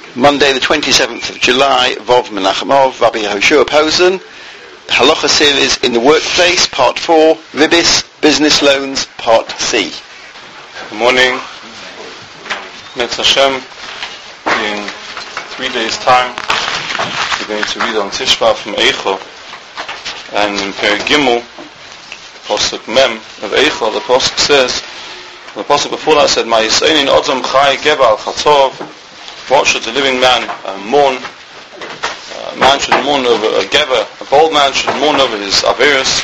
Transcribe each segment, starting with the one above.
Monday the 27th of July, Vov Menachemov, Rabbi Yehoshua Posen, Halacha series in the workplace, part 4, Ribis, business loans, part C. Good morning. Mitzvah Hashem, in 3 days' time, we're going to read on Tishba from Eicho, and in Perek Gimel, Pasuk Mem of Eicho, the Pasuk says, the Pasuk before that said, Ma Yisayin Odzam Chai Geba Al Chatzov. What should a living man mourn? A man should mourn over a gever. A bold man should mourn over his averis.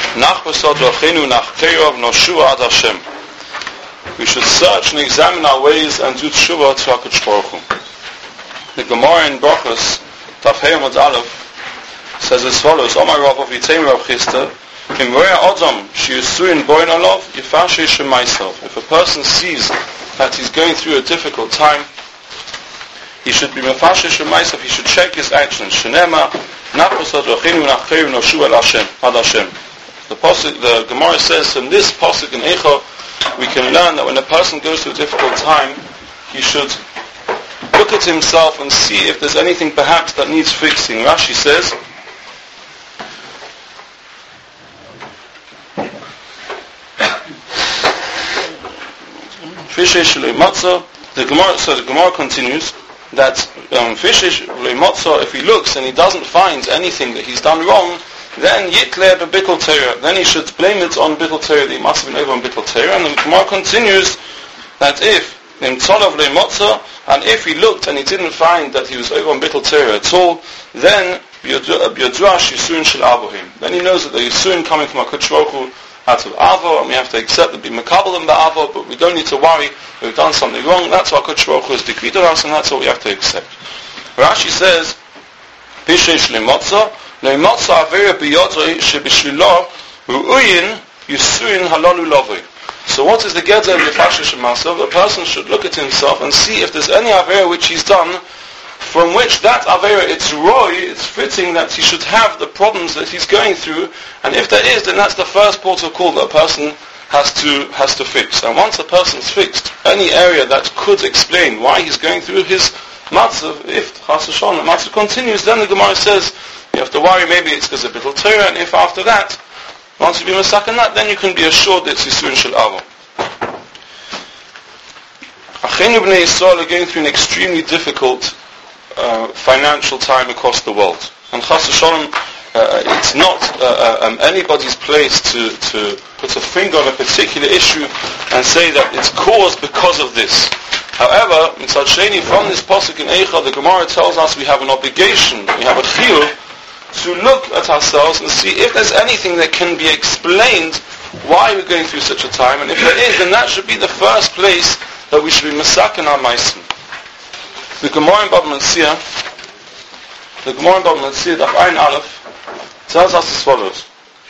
We should search and examine our ways and do tshuva to HaKadosh Baruch Hu. The Gemara in Brachos, Daf Hey Amud Aleph, says as follows: Omar Rav Avitayim Rav Chisda, Kim Roya Odom Shiyusuin Boin Alav Yifashe Shemaisav. If a person sees that he's going through a difficult time, he should be mefashish Shemaisav. He should check his actions. Shenema Nachosad Rachinu Nachkerim Noshu El Hashem Ad Hashem. The Gemara says from this pasuk in Eicho we can learn that when a person goes through a difficult time, he should look at himself and see if there's anything perhaps that needs fixing. Rashi says, the Gemara continues that if he looks and he doesn't find anything that he's done wrong, then yitleh b'bittul Torah. Then he should blame it on bittul Torah, that he must have been over on bittul Torah. And the Gemara continues that if and if he looked and he didn't find that he was over on bittul Torah at all, then then he knows that the Yisuin coming from HaKadosh Baruch Hu out of Avo, and we have to accept that be Makabal and Ba'avo, but we don't need to worry we've done something wrong. That's what HaKadosh Baruch Hu has decreed on us, and that's what we have to accept. Rashi says, Pishesh le'motza, le'motza avera b'yodrei shebishvilo ru'uyin yisuin halalu lovei. So what is the Gedzer of Yifashish Shemaisav? A person should look at himself and see if there's any avera which he's done, from which that avera, it's it's fitting that he should have the problems that he's going through, and if there is, then that's the first port of call that a person has to fix. And once a person's fixed any area that could explain why he's going through his matzav, if Chas v'Shalom the matzav continues, then the Gemara says you have to worry, maybe it's because of bittul Torah, and if after that, once you've been masak on that, then you can be assured that it's Yisuin Shel Avo. Achenu Bnei Yisrael are going through an extremely difficult financial time across the world, and Chas v'Shalom, it's not anybody's place to put a finger on a particular issue and say that it's caused because of this. However, Mitzad Sheni, from this pasuk in Eicha, the Gemara tells us we have an obligation, we have a chiyuv to look at ourselves and see if there's anything that can be explained why we're going through such a time, and if there is, then that should be the first place that we should be masak in our maisim. The Gemara in Bava Metzia, Daf Ayin Aleph, tells us as follows: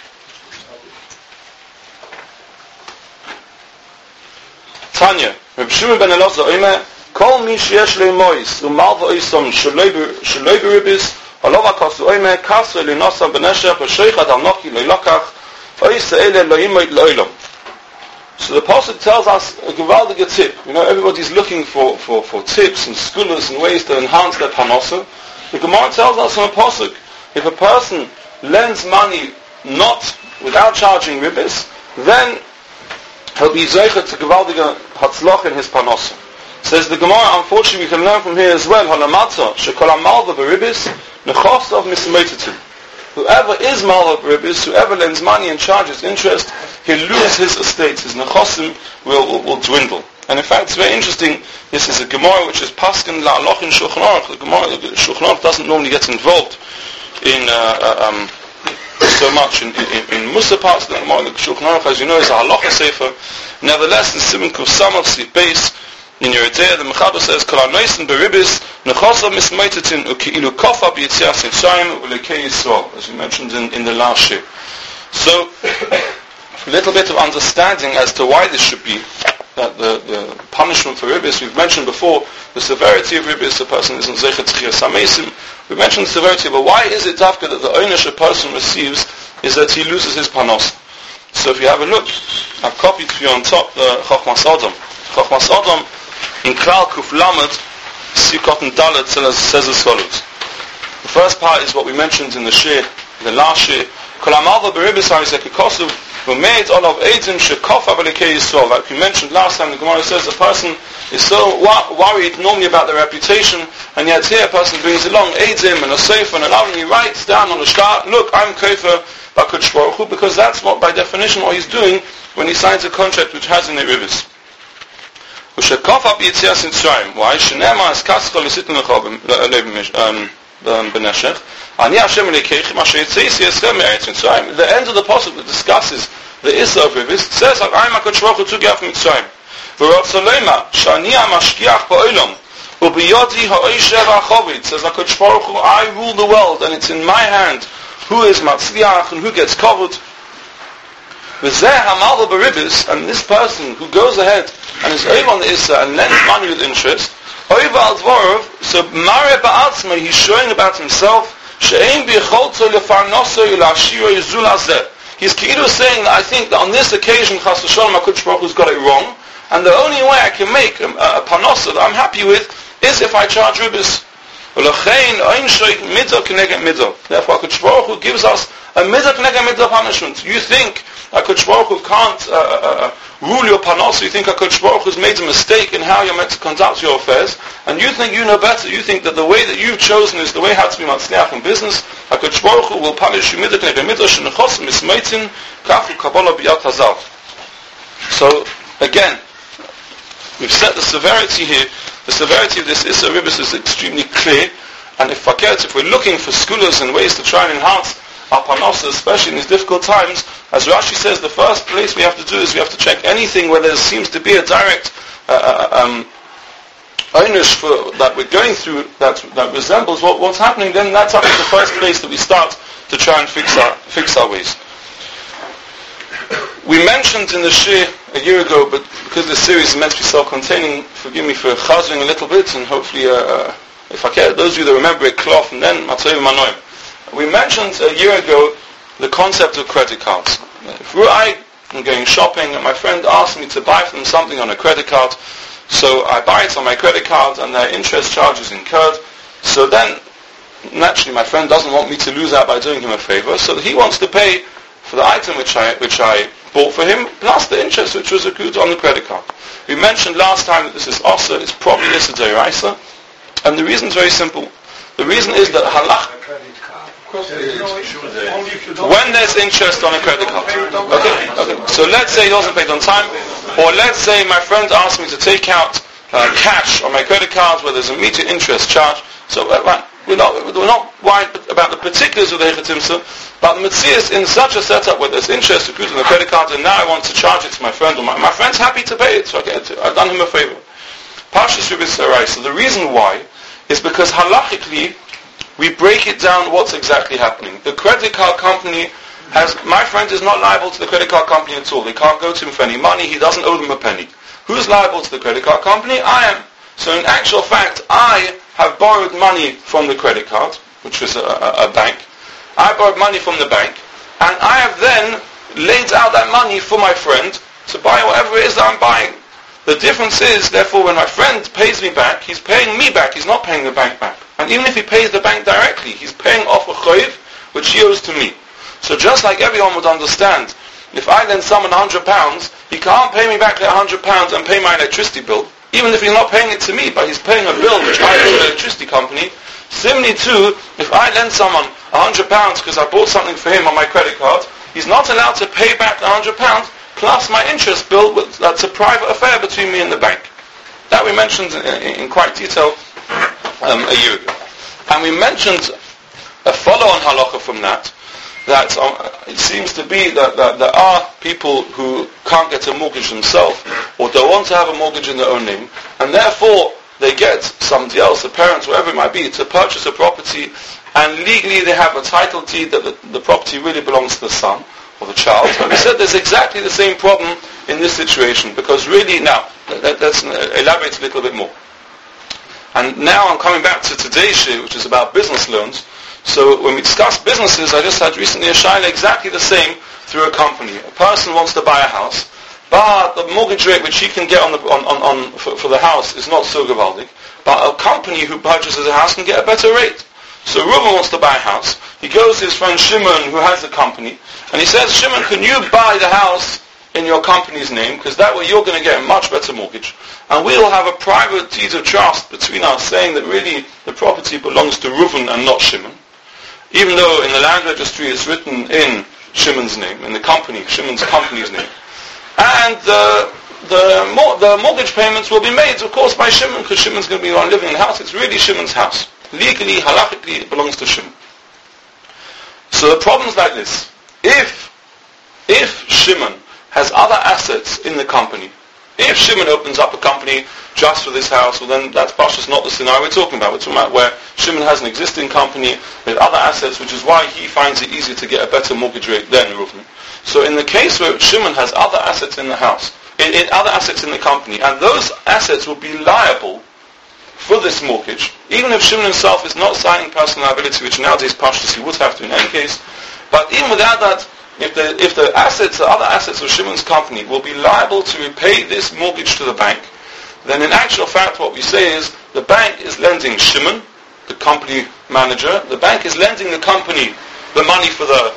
Tanya, Reb Shimon ben Elazar Omer, Kol mi sheyesh le'mois u'mal v'oisom sheloi beribis alav hakasu Omer kasu le'nosam b'neshech v'shoichat al nochi le'lokach oisa ele lo'imoid lo'olam. So the Pasuk tells us a gewaldige tip. You know, everybody's looking for tips and skulas and ways to enhance their parnasa. The Gemara tells us from a Pasuk, if a person lends money not without charging ribis, then he'll be zeichet to gewaldige hatzloch in his parnasa. Says the Gemara, unfortunately we can learn from here as well, halamata shekol amalva beribis nechosav mismeitetim. Whoever is malva beribis, whoever lends money and charges interest, he'll lose his estates. His nechosim will dwindle. And in fact, it's very interesting. This is a Gemara which is paskin la'aloch in Shulchan Aruch. The Gemara, Shulchan Aruch doesn't normally get involved in so much in Musa parts of the Gemara. The Shulchan Aruch, as you know, is a halacha sefer. Nevertheless, in Siman Kuf Samach Sif Beis in Yeridea, the Mechaber says, "Kol hanoisen beribis nechosav mismeitetin u'keilu kofa b'yitzias Mitzrayim u'lekei Yisrael," as we mentioned in the last year. So, a little bit of understanding as to why this should be. That the punishment for ribis, we've mentioned before, the severity of ribis, the person isn't zeichet tchias hamesim. We mentioned the severity, but why is it dafka that the ownership a person receives is that he loses his panos? So if you have a look, I've copied for you on top the Chochmas Adam. Chochmas Adam in Klal Kuf Lamed Sukkot and Dalet says as follows. The first part is what we mentioned in the shir, the last shir. Like we mentioned last time, the Gemara says a person is so worried normally about their reputation, and yet here a person brings along Eidim and a Sefer and an oven, he writes down on the shtar, look, I'm Kofer B'Kodesh Baruch Hu, because that's what, by definition, what he's doing when he signs a contract which has in it ribis. Why? Shenema as kaschol isitin lechovim b'neshech. Ani Hashem Elokeichem asher yitzei eschem me'eretz Mitzrayim. The end of the pasuk that discusses the Issa of ribis says, "I'm HaKadosh Baruch Hu took you out from Mitzrayim." V'rotzolema shani ha'mashkiach ba'olam u'biyodi ha'oishev ha'chovit. Says HaKadosh Baruch Hu, I rule the world and it's in my hand who is matzliach and who gets covered. V'zeh ha'malva b'ribis, and this person who goes ahead and is over on the Issa and lends money with interest, over al dvorov, so mare ba'atzma, he's showing about himself. He's saying that I think that on this occasion Chas v'sholom HaKadosh Baruch Hu's got it wrong, and the only way I can make a parnosa that I'm happy with is if I charge ribis. Therefore HaKadosh Baruch Hu gives us a midah k'neged midah punishment. You think HaKadosh Baruch Hu can't rule your parnosa, you think HaKadosh Baruch Hu's made a mistake in how you're meant to conduct your affairs, and you think you know better, you think that the way that you've chosen is the way how to be matzliach in business, HaKadosh Baruch Hu will punish you midah k'neged midah shenechos mismeitin kafu kabbalah b'yad hazav. So, again, we've set the severity here. The severity of this Issa Ribis is extremely clear, and if we're looking for scholars and ways to try and enhance our parnosa, especially in these difficult times, as Rashi says, the first place we have to do is we have to check anything where there seems to be a direct einish that we're going through that resembles what's happening. Then that's the first place that we start to try and fix our ways. We mentioned in the shir a year ago, but because this series is meant to be self-containing, forgive me for chazing a little bit, and hopefully, if I can, those of you that remember it, cloth, and then matzoyim manoim. We mentioned a year ago the concept of credit cards. If I am going shopping and my friend asks me to buy from something on a credit card, so I buy it on my credit card and their interest charge is incurred, so then naturally my friend doesn't want me to lose out by doing him a favor, so he wants to pay for the item which I bought for him, plus the interest which was accrued on the credit card. We mentioned last time that this is Osa, it's probably Issa Deiraisa, and the reason is very simple. The reason is that halach, when there's interest on a credit card. Okay. So let's say he wasn't paid on time, or let's say my friend asked me to take out cash on my credit cards where there's a immediate interest charge. So we're not worried about the particulars of the Hechet Timsa, but the Metzias in such a setup where there's interest accrued on the credit card, and now I want to charge it to my friend, or my friend's happy to pay it, so I've done him a favor. Parshas Ribis Sarai. So the reason why is because halachically we break it down what's exactly happening. The credit card company my friend is not liable to the credit card company at all. They can't go to him for any money. He doesn't owe them a penny. Who's liable to the credit card company? I am. So in actual fact, I have borrowed money from the credit card, which was a bank. I borrowed money from the bank, and I have then laid out that money for my friend to buy whatever it is that I'm buying. The difference is, therefore, when my friend pays me back, he's paying me back. He's not paying the bank back. And even if he pays the bank directly, he's paying off a choiv which he owes to me. So just like everyone would understand, if I lend someone £100, he can't pay me back that £100 and pay my electricity bill, even if he's not paying it to me, but he's paying a bill which I owe the electricity company. Similarly too, if I lend someone £100 because I bought something for him on my credit card, he's not allowed to pay back the £100 plus my interest bill. That's a private affair between me and the bank. That we mentioned in quite detail a year ago. And we mentioned a follow-on halacha from that it seems to be that there are people who can't get a mortgage themselves, or don't want to have a mortgage in their own name, and therefore they get somebody else, a parent, whoever it might be, to purchase a property, and legally they have a title deed that the property really belongs to the son or the child. And we said there's exactly the same problem in this situation, because really, now, let's elaborate a little bit more. And now I'm coming back to today's shir, which is about business loans. So when we discuss businesses, I just had recently a shaila exactly the same through a company. A person wants to buy a house, but the mortgage rate which he can get for the house is not so gewaldig. but a company who purchases a house can get a better rate. So Reuven wants to buy a house. He goes to his friend Shimon, who has a company, and he says, Shimon, can you buy the house in your company's name? Because that way you're going to get a much better mortgage. And we'll have a private deed of trust between us, saying that really the property belongs to Reuven and not Shimon. Even though in the land registry it's written in Shimon's name, in the company, Shimon's company's name. And the mortgage payments will be made, of course, by Shimon, because Shimon's going to be the one living in the house. It's really Shimon's house. Legally, halachically, it belongs to Shimon. So the problem's like this. If Shimon has other assets in the company, if Shimon opens up a company just for this house, well then that's Pashas not the scenario we're talking about. We're talking about where Shimon has an existing company with other assets, which is why he finds it easier to get a better mortgage rate than Reuven. So in the case where Shimon has other assets in the house, in other assets in the company, and those assets will be liable for this mortgage, even if Shimon himself is not signing personal liability, which nowadays Pashas he would have to in any case, but even without that, if the assets, the other assets of Shimon's company will be liable to repay this mortgage to the bank, then in actual fact what we say is the bank is lending Shimon, the company manager, the bank is lending the company the money for the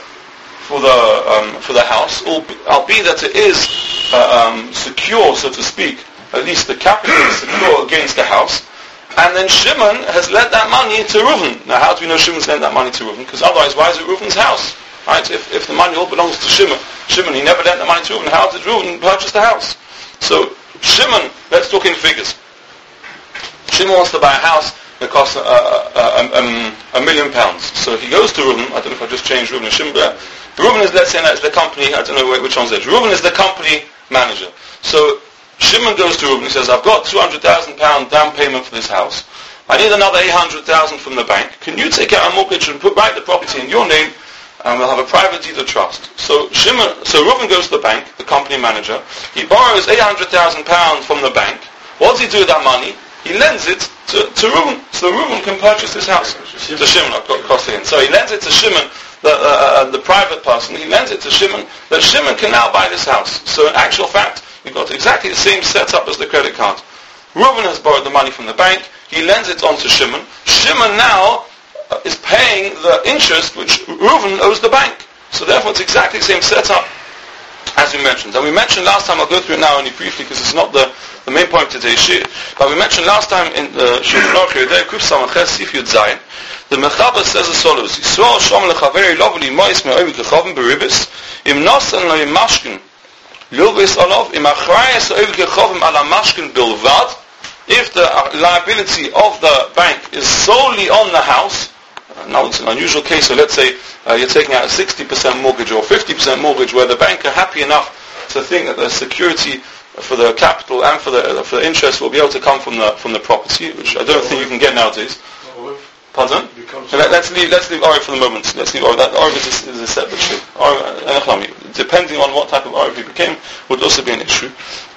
house, albeit that it is secure, so to speak, at least the capital is secure against the house, and then Shimon has lent that money to Reuven. Now how do we know Shimon's lent that money to Reuven? Because otherwise why is it Reuven's house? Right? If the money all belongs to Shimon, he never lent the money to Reuven, how did Reuven purchase the house? So Shimon, let's talk in figures. Shimon wants to buy a house that costs £1 million. So he goes to Reuven. I don't know if I just changed Reuven and Shimon, but Reuven is, let's say that's the company, I don't know which one's it. Reuven is the company manager. So Shimon goes to Reuven and says, I've got £200,000 down payment for this house. I need another $800,000 from the bank. Can you take out a mortgage and write the property in your name, and we'll have a private deed of trust? So Reuven goes to the bank, the company manager. He borrows £800,000 from the bank. What does he do with that money? He lends it to Reuven, so Reuven can purchase this house. To Shimon, I've got cost in. So he lends it to Shimon, the private person. He lends it to Shimon, that Shimon can now buy this house. So in actual fact, you've got exactly the same setup as the credit card. Reuven has borrowed the money from the bank. He lends it on to Shimon. Shimon now is paying the interest which Reuven owes the bank. So therefore it's exactly the same setup as we mentioned. And we mentioned last time, I'll go through it now only briefly because it's not the main point of today's shir, but we mentioned last time in the Shulchan Aruch Yodei Kuf Samachet Sif Yud Zayin, the Mechaber says as follows: Yisrael Shom Lechaveri Loveli Mois Me'ovid Lechavim Beribis Im Nosan Lo Im Mashkin Lilvis Olav Im Achrayes Ovid Lechavim Ala Mashkin Bilvad. If the liability of the bank is solely on the house, now it's an unusual case, so let's say you're taking out a 60% mortgage or 50% mortgage where the bank are happy enough to think that the security for the capital and for the interest will be able to come from the property, which I don't think you can get nowadays. Pardon? Let's leave Oriv for the moment. Let's leave Oriv. That Oriv is a separate issue. Depending on what type of Oriv he became, would also be an issue.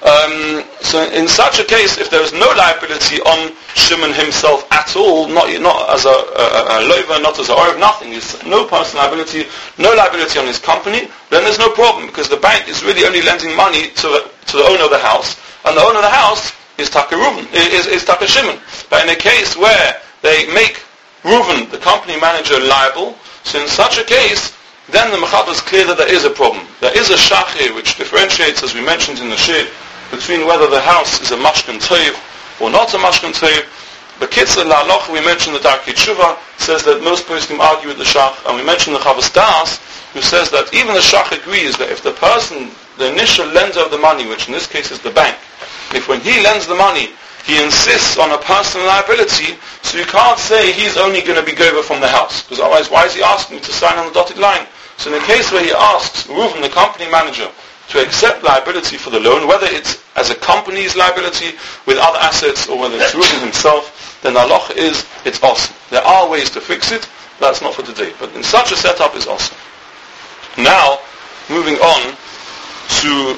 So in such a case, if there is no liability on Shimon himself at all, not as a loiva, not as a Oriv, nothing, there's no personal liability, no liability on his company, then there's no problem, because the bank is really only lending money to the owner of the house, and the owner of the house is Taka Reuven, is Taka Shimon. But in a case where they make Reuven, the company manager, liable, so in such a case, then the Mechaber is clear that there is a problem. There is a shachir which differentiates, as we mentioned in the shir, between whether the house is a mashkan toiv or not a mashkan toiv. The Kitzur La'aloch, we mentioned the Darkei Tshuva, says that most poskim argue with the shach, and we mentioned the Chavos Das, who says that even the shach agrees that if the person, the initial lender of the money, which in this case is the bank, if when he lends the money, he insists on a personal liability, so you can't say he's only going to be gover from the house, because otherwise why is he asking to sign on the dotted line? So in the case where he asks Reuven, the company manager, to accept liability for the loan, whether it's as a company's liability with other assets or whether it's Reuven himself, then the halacha is it's awesome. There are ways to fix it, that's not for today. But in such a setup is awesome. Now, moving on to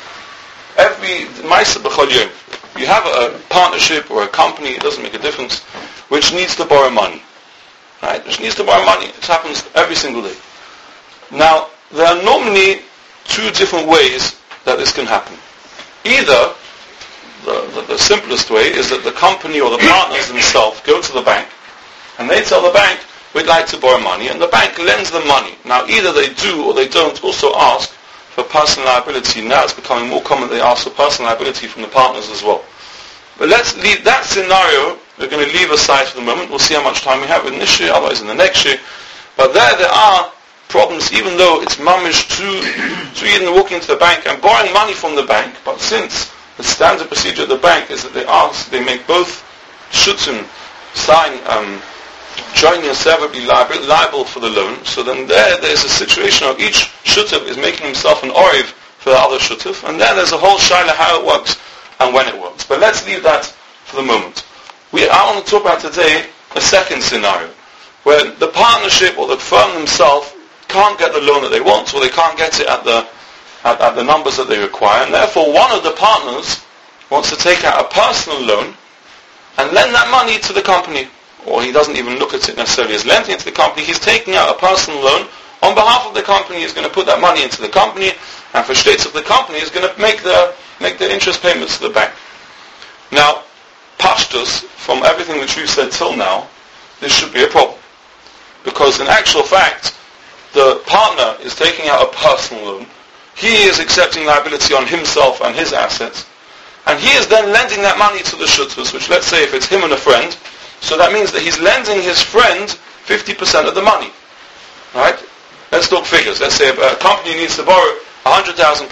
every Ma'aseh B'chol Yom. You have a partnership or a company, it doesn't make a difference, which needs to borrow money. Right? Which needs to borrow money. It happens every single day. Now, there are normally two different ways that this can happen. Either the simplest way is that the company or the partners themselves go to the bank and they tell the bank, we'd like to borrow money, and the bank lends them money. Now either they do or they don't also ask for personal liability. Now it's becoming more common they ask for personal liability from the partners as well. But let's leave that scenario, we're going to leave aside for the moment. We'll see how much time we have in this year, otherwise in the next year. But there are problems, even though it's mamish to even walking into the bank and borrowing money from the bank, but since the standard procedure at the bank is that they make both shutim sign joining and sever be liable for the loan. So then there's a situation of each shutif is making himself an oriv for the other shutif, and then there's a whole shaila how it works and when it works. But let's leave that for the moment. I want to talk about today a second scenario, where the partnership or the firm themselves can't get the loan that they want, or they can't get it at the numbers that they require, and therefore one of the partners wants to take out a personal loan and lend that money to the company. Or he doesn't even look at it necessarily as lending it to the company, he's taking out a personal loan on behalf of the company. He's going to put that money into the company, and for states of the company is going to make the interest payments to the bank. Now, pashtus, from everything that you've said till now, this should be a problem. Because in actual fact, the partner is taking out a personal loan, he is accepting liability on himself and his assets, and he is then lending that money to the shutvus, which let's say if it's him and a friend, so that means that he's lending his friend 50% of the money. Right? Let's talk figures. Let's say a company needs to borrow £100,000.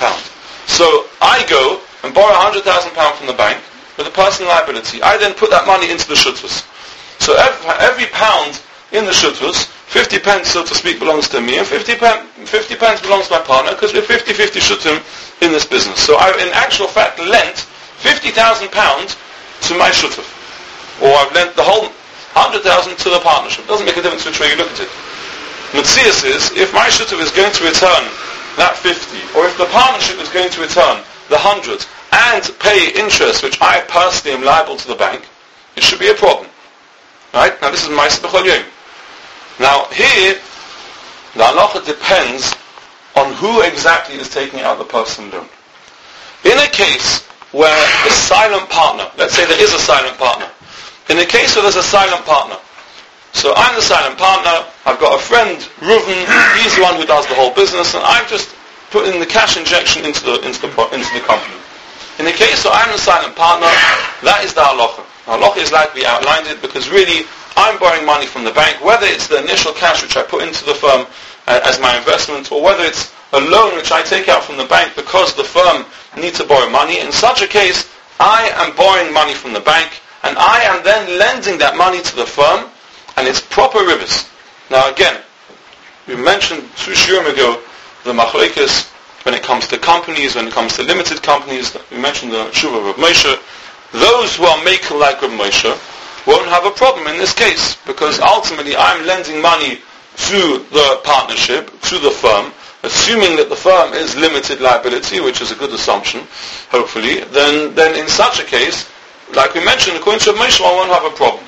So I go and borrow £100,000 from the bank with a personal liability. I then put that money into the shutvus. So every pound in the shutvus, 50 pence, so to speak, belongs to me, and 50 pence belongs to my partner, because we're 50-50 shutim in this business. So I, in actual fact, lent £50,000 to my shutif. Or I've lent the whole 100,000 to the partnership. It doesn't make a difference which way you look at it. Metzias is, if my shutif is going to return that 50, or if the partnership is going to return the 100, and pay interest, which I personally am liable to the bank, it should be a problem. Right? Now this is Ma'aseh B'chol Yom. Now here, the halacha depends on who exactly is taking out the personal loan. In a case where the silent partner, let's say there is a silent partner, in a case where there's a silent partner, so I'm the silent partner, I've got a friend, Reuven, he's the one who does the whole business, and I've just put in the cash injection into the company. In the case where I'm the silent partner, that is the halacha. The halacha is like we outlined it, because really, I'm borrowing money from the bank, whether it's the initial cash which I put into the firm as my investment, or whether it's a loan which I take out from the bank because the firm needs to borrow money. In such a case, I am borrowing money from the bank, and I am then lending that money to the firm, and it's proper ribis. Now again, we mentioned 2 shiurim ago the machlokes when it comes to companies, when it comes to limited companies. We mentioned the Shuva of Rav Moshe. Those who are making like Rav Moshe won't have a problem in this case, because ultimately I'm lending money to the partnership, to the firm, assuming that the firm is limited liability, which is a good assumption, hopefully, then in such a case, like we mentioned, according to Rav Moshe, I won't have a problem.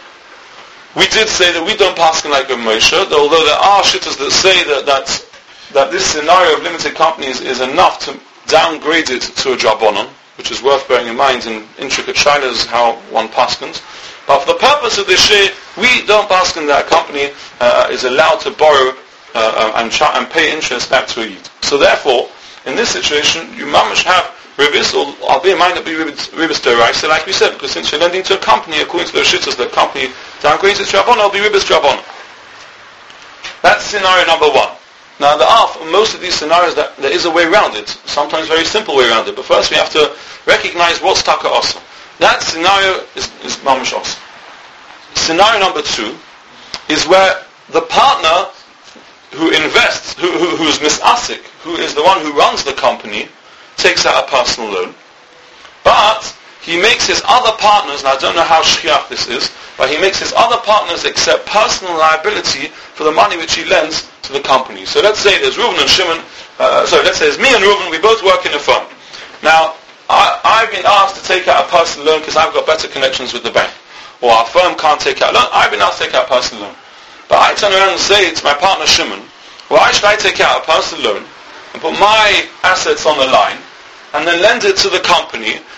We did say that we don't pass like Rav Moshe, although there are shittas that say that this scenario of limited companies is enough to downgrade it to a drabonon, which is worth bearing in mind in intricate shilas how one paskins. But for the purpose of this shir, we don't paskin that a company is allowed to borrow and pay interest back to a yid. So therefore, in this situation, you mamash have ribis, or I'll be in mind that be ribis deraisa, like we said, because since you're lending to a company, according to those shittas, the company downgrades it to drabonon, it'll be ribis drabonon. That's scenario number 1. Now there are, for most of these scenarios, that there is a way around it, sometimes a very simple way around it, but first we have to recognize what's taka asa. That scenario is mamash asa. Scenario number 2 is where the partner who invests, who's misasik, who is the one who runs the company, takes out a personal loan, but he makes his other partners, and I don't know how shchiach this is, but he makes his other partners accept personal liability for the money which he lends to the company. So let's say there's Reuven and Shimon, let's say there's me and Reuven, we both work in a firm. Now, I've been asked to take out a personal loan because I've got better connections with the bank. Or our firm can't take out a loan, I've been asked to take out a personal loan. But I turn around and say to my partner Shimon, why should I take out a personal loan and put my assets on the line and then lend it to the company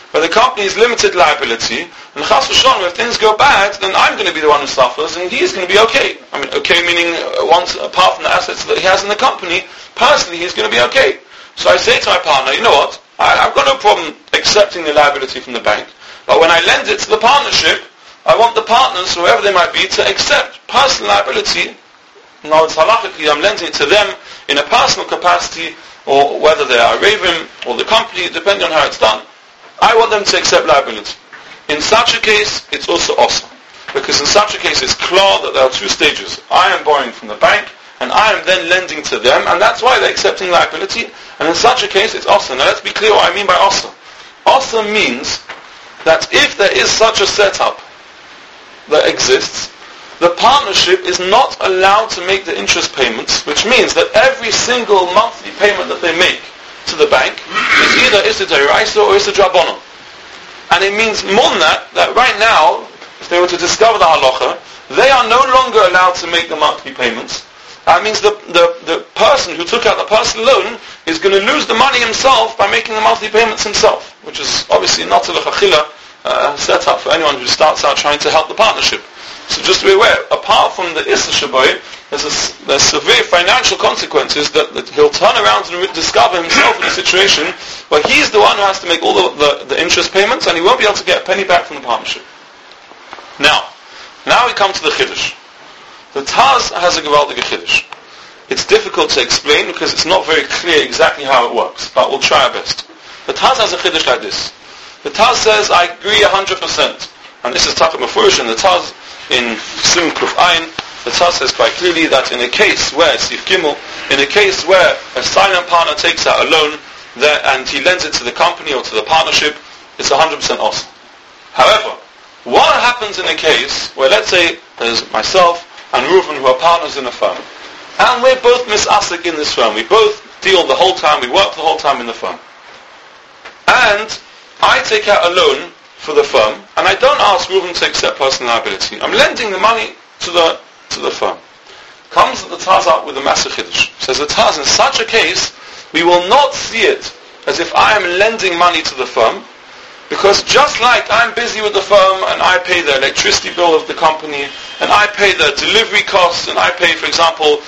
where the company is limited liability, and chas v'shalom, if things go bad, then I'm going to be the one who suffers, and he's going to be okay. I mean, okay meaning once apart from the assets that he has in the company, personally he's going to be okay. So I say to my partner, you know what, I've got no problem accepting the liability from the bank, but when I lend it to the partnership, I want the partners, whoever they might be, to accept personal liability. Now it's halachically, I'm lending it to them in a personal capacity, or whether they are Ravim or the company, depending on how it's done. I want them to accept liability. In such a case, it's also awesome. Because in such a case, it's clear that there are two stages. I am borrowing from the bank, and I am then lending to them, and that's why they're accepting liability. And in such a case, it's awesome. Now let's be clear what I mean by awesome. Awesome means that if there is such a setup that exists, the partnership is not allowed to make the interest payments, which means that every single monthly payment that they make to the bank is either Issa D'Oraisa or Issa D'Rabbanan. And it means more than that right now, if they were to discover the halacha, they are no longer allowed to make the monthly payments. That means the person who took out the personal loan is going to lose the money himself by making the monthly payments himself, which is obviously not a l'chachila set up for anyone who starts out trying to help the partnership. So just to be aware, apart from the Issa Shaboy, there's severe financial consequences that he'll turn around and discover himself in a situation where he's the one who has to make all the interest payments, and he won't be able to get a penny back from the partnership. Now we come to the Chiddush. The Taz has a gewaltige Chiddush. It's difficult to explain because it's not very clear exactly how it works, but we'll try our best. The Taz has a Chiddush like this. The Taz says, I agree 100%. And this is Taka Mefurish, and the Taz in Sim Kuf Ayin, the Taz says quite clearly that in a case where, Sif Gimel, in a case where a silent partner takes out a loan and he lends it to the company or to the partnership, it's 100% awesome. However, what happens in a case where, let's say, there's myself and Reuven who are partners in a firm, and we're both misasik in this firm, we both deal the whole time, we work the whole time in the firm, and I take out a loan for the firm, and I don't ask Reuven to accept personal liability. I'm lending the money to the firm. Comes the Taz up with a massive Chiddush. Says the Taz, in such a case, we will not see it as if I am lending money to the firm, because just like I'm busy with the firm and I pay the electricity bill of the company, and I pay the delivery costs, and I pay, for example,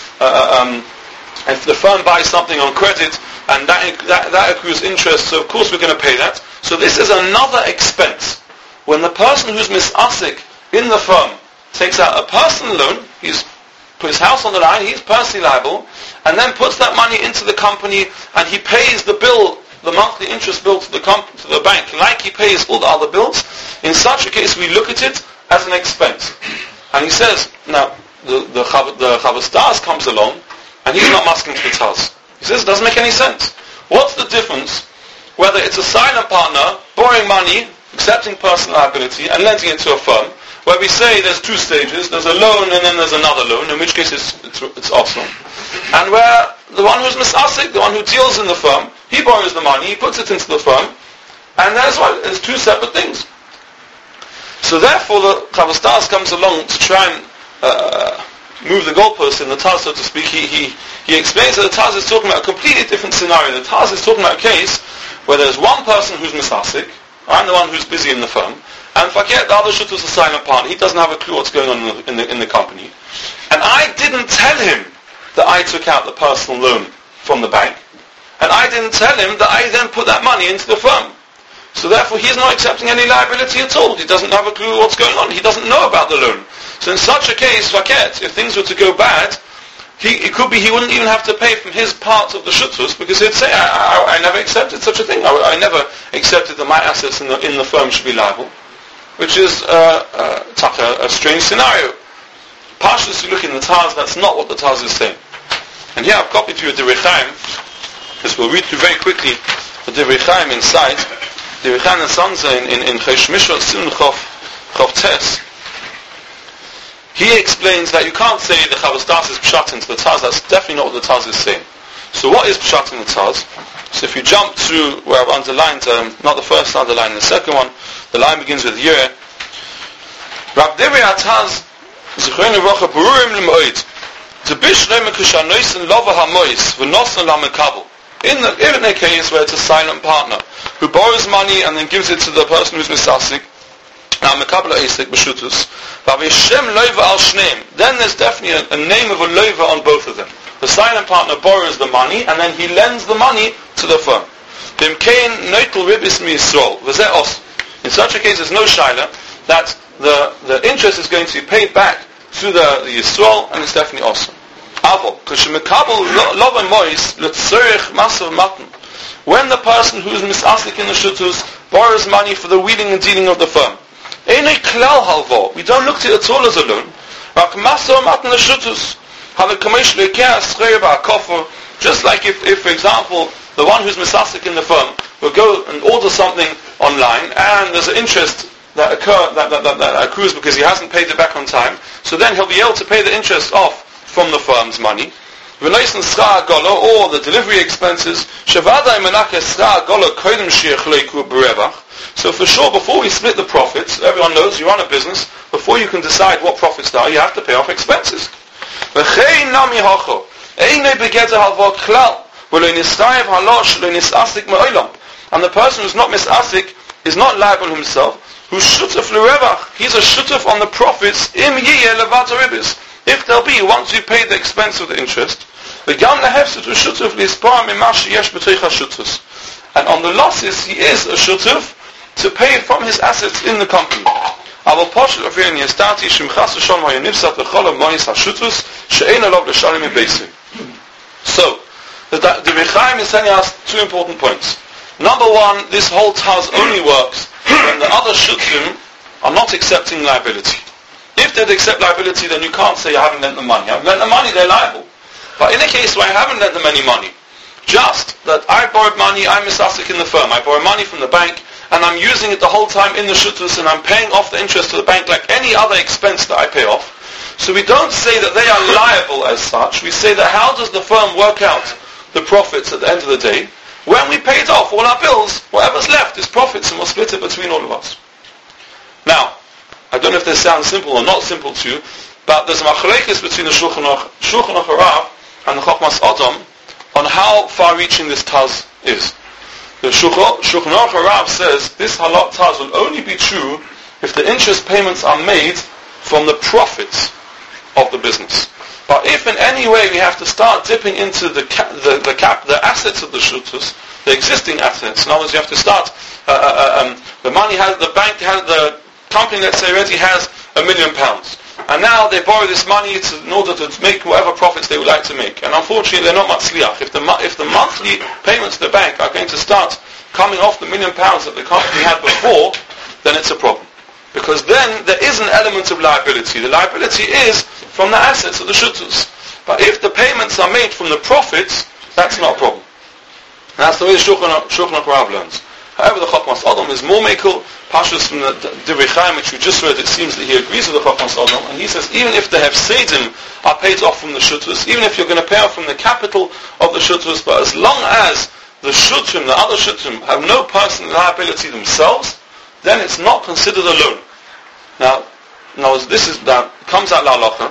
if the firm buys something on credit, and that accrues interest, so of course we're going to pay that. So this is another expense. When the person who's misasik in the firm takes out a personal loan, he's put his house on the line, he's personally liable, and then puts that money into the company, and he pays the bill, the monthly interest bill to the bank, like he pays all the other bills. In such a case, we look at it as an expense. And he says, now, the Chavos Da'as comes along, and he's not masking to the Taz. He says, it doesn't make any sense. What's the difference whether it's a silent partner borrowing money, accepting personal liability, and lending it to a firm, where we say there's two stages, there's a loan and then there's another loan, in which case it's awesome. And where the one who's misasik, the one who deals in the firm, he borrows the money, he puts it into the firm, and that's why it's two separate things. So therefore the Chavos Da'as comes along to try and move the goalpost in the Taz, so to speak. He explains that the Taz is talking about a completely different scenario. The Taz is talking about a case where there's one person who's misasik, I'm the one who's busy in the firm, and forget the other shut was a silent partner. He doesn't have a clue what's going on in the company. And I didn't tell him that I took out the personal loan from the bank, and I didn't tell him that I then put that money into the firm. So therefore he's not accepting any liability at all. He doesn't have a clue what's going on. He doesn't know about the loan. So in such a case, forget, if things were to go bad, it could be he wouldn't even have to pay from his part of the shutus, because he'd say, I never accepted such a thing. I never accepted that my assets in the firm should be liable, which is a strange scenario. Partially, if you look in the Taz, that's not what the Taz is saying. And here I've copied for you the Divrei Chaim, because we'll read through very quickly the Divrei Chaim inside. Divrei Chaim and Sanza in Chesh Mishra Sim Chov Tes. He explains that you can't say the Chavos Da'as is pshat into the Taz. That's definitely not what the Taz is saying. So what is pshat in the Taz? So if you jump to where I've underlined, not the first underline, the second one, the line begins with Yeh. Rab Divrei HaTaz Zichron Rocha Berurim L'Moed T'bish Le'me Kishanoisen Lova HaMois V'Nosen LaMekabel. In a case where it's a silent partner who borrows money and then gives it to the person who's misasik, now mekabel ha'isek b'shutus, v'avishem loiva al shneim, then there's definitely a name of a loiva on both of them. The silent partner borrows the money and then he lends the money to the firm. In such a case, there's no shaila that the interest is going to be paid back to the Yisrael, and it's definitely awesome. When the person who's misasik in the shutus borrows money for the wheeling and dealing of the firm, we don't look at it at all as a loan. Just like if for example, the one who's misasik in the firm will go and order something online, and there's an interest that accrues because he hasn't paid it back on time, so then he'll be able to pay the interest off from the firm's money. Or the delivery expenses. So for sure, before we split the profits, everyone knows you run a business, before you can decide what profits there are, you have to pay off expenses. And the person who's not misasik is not liable himself, who's shutuf l'revach, he's a shutuf on the profits, if there'll be, once you pay the expense of the interest, and on the losses, he is a shutuf to pay from his assets in the company. So, the Rechaim is telling us two important points. Number one, this whole taz only works when the other shutim are not accepting liability. If they'd accept liability, then you can't say, I haven't lent them money. I haven't lent them money, they're liable. But in a case where I haven't lent them any money, just that I borrowed money, I'm misasik in the firm, I borrow money from the bank, and I'm using it the whole time in the shutus, and I'm paying off the interest to the bank like any other expense that I pay off. So we don't say that they are liable as such. We say that how does the firm work out the profits at the end of the day? When we paid off all our bills, whatever's left is profits, and we'll split it between all of us. Now, I don't know if this sounds simple or not simple to you, but there's a machlekes between the Shulchan Aruch Harav and the Chochmas Adam on how far-reaching this taz is. The Shulchan Aruch Harav says this halot taz will only be true if the interest payments are made from the profits of the business. But if in any way we have to start dipping into the assets of the shutus, the existing assets, in other words, you have to start, the company, let's say, already has £1 million. And now they borrow this money in order to make whatever profits they would like to make. And unfortunately, they're not matzliach. If the monthly payments to the bank are going to start coming off the £1 million that the company had before, then it's a problem. Because then there is an element of liability. The liability is from the assets of the shutus. But if the payments are made from the profits, that's not a problem. And that's the way Shulchan Aruch learns. However, the Chochmas Adam is more mekel, pashus from the Divrei Chaim, which we just read. It seems that he agrees with the Chochmas Adam, and he says even if the hefsedim are paid off from the shutus, even if you're going to pay off from the capital of the shutus, but as long as the shutim, the other shutim, have no personal liability themselves, then it's not considered a loan. Now this is that comes out la halacha,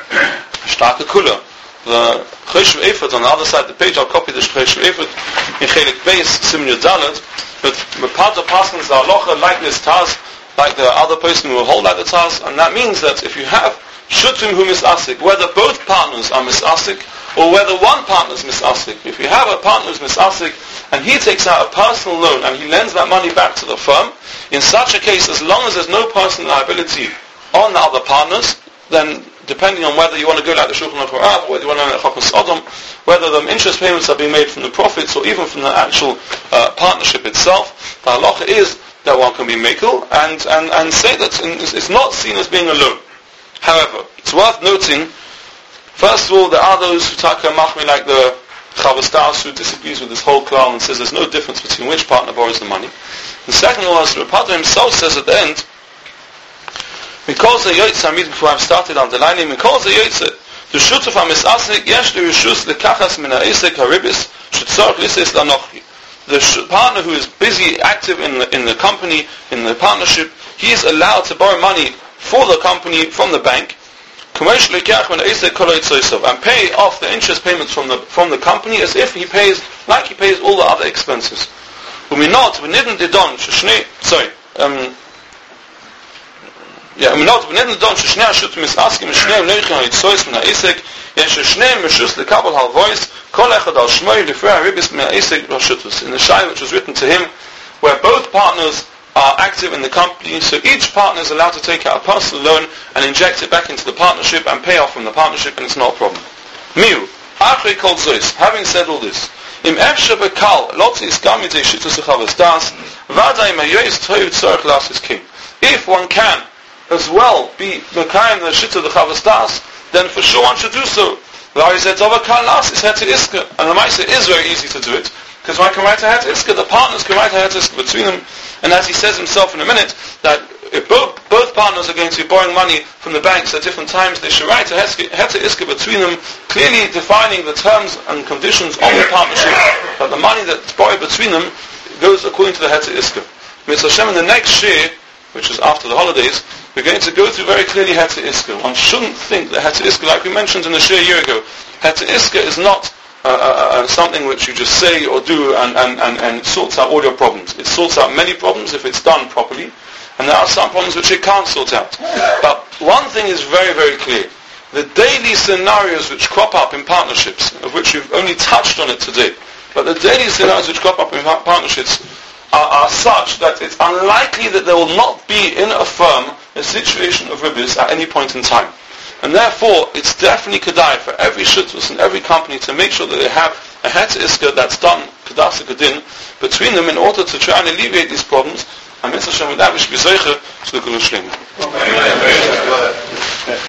starke kula. The Choshev Eifod on the other side of the page, I'll copy the Choshev Eifod in Chelik Beis Siman Yud Dalet. But part of Paschal's halacha like this taz, like the other person who will hold like the taz, and that means that if you have shutim who misasik, whether both partners are misasik or whether one partner is misasik, if you have a partner who's misasik and he takes out a personal loan and he lends that money back to the firm, in such a case, as long as there's no personal liability on the other partners, then depending on whether you want to go like the Shulchan Aruch Harav, whether you want to go like Chochmas Adam, whether the interest payments are being made from the profits or even from the actual partnership itself, the halacha is that one can be mekel and say that it's not seen as being a loan. However, it's worth noting, first of all, there are those who taka machmi like the Chavos Daas who disagrees with this whole klal and says there's no difference between which partner borrows the money. And second of all, as Rapado himself says at the end, because the Yotze, before I've started underlining, because the Yotze, the Shutuf HaMisasik, yesh l'rishus l'kachas min ha'isek haribis, shetzorach lises lanochi. The partner who is busy, active in the company, in the partnership, he is allowed to borrow money for the company from the bank, and pay off the interest payments from the company as if he pays all the other expenses. Uminot v'nidn didon sheshni, uminot v'nidn didon sheshni hashutim misaskim shneim neichim ha'itzois min ha'isek yesh shneim meshus lekabel halvois kol echad al shmoi lefrei haribis min ha'isek v'shutus. In the Shai which was written to him, where both partners are active in the company, so each partner is allowed to take out a personal loan and inject it back into the partnership and pay off from the partnership, and it's not a problem. Miu, Achri called Zois, having said all this, Im efshe bekal, lotzi is gamid shitus echavas das, vada im ayois toiv tzorach lasis king. If one can as well be mekayim the shit of the chavas das, then for sure one should do so. And the Maisa is very easy to do it, because one can write a het iska, the partners can write a het iska between them, and as he says himself in a minute, that if both partners are going to be borrowing money from the banks at different times, they should write a het iska between them, clearly defining the terms and conditions of the partnership, that the money that's borrowed between them goes according to the het iska. Mitzvah Hashem, in the next year, which is after the holidays, we're going to go through very clearly het iska. One shouldn't think that het iska, like we mentioned in the shir a year ago, het iska is not something which you just say or do and it sorts out all your problems. It sorts out many problems if it's done properly, and there are some problems which it can't sort out. But one thing is very, very clear. The daily scenarios which crop up in partnerships, of which you've only touched on it today, but the daily scenarios which crop up in partnerships are such that it's unlikely that there will not be in a firm a situation of ribis at any point in time. And therefore, it's definitely kedai for every shuttus and every company to make sure that they have a het iska that's done kedasa kedin between them in order to try and alleviate these problems. And Mitzvah Hashem, with that we should be zeicher to the Gula Shlema.